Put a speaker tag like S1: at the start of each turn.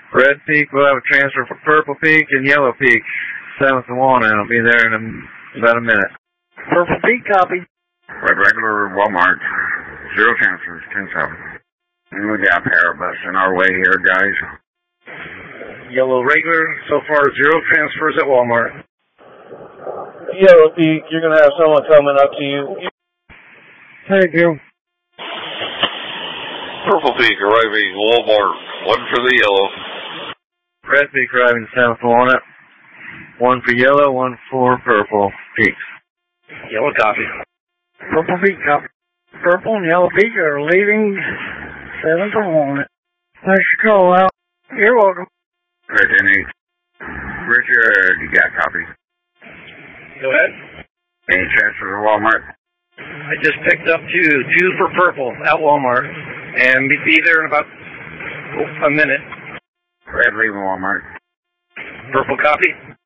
S1: Red Peak will have a transfer for Purple Peak and Yellow Peak. 7th and Walnut. I'll be there in about a minute.
S2: Purple Peak, copy.
S3: Red Regular, Walmart. 0 transfers, 10-7. And we got Parabus in our way here, guys.
S4: Yellow Regular, so far 0 transfers at Walmart.
S2: Yellow Peak, you're going to have someone coming up to you.
S1: Thank you.
S5: Purple Peak arriving Walmart. 1 for the yellow.
S1: Red Peak arriving 7th and Walnut. 1 for yellow, 1 for Purple Peak.
S4: Yellow copy.
S2: Purple Peak, copy. Purple and Yellow Peak are leaving 7th and Walnut. Thanks for calling out. You're welcome.
S3: Red Denny. Richard, you got copy.
S4: Go ahead.
S3: Any transfers at Walmart?
S4: I just picked up 2 for Purple at Walmart, and be there in about a minute.
S3: Red leaving Walmart.
S4: Purple copy.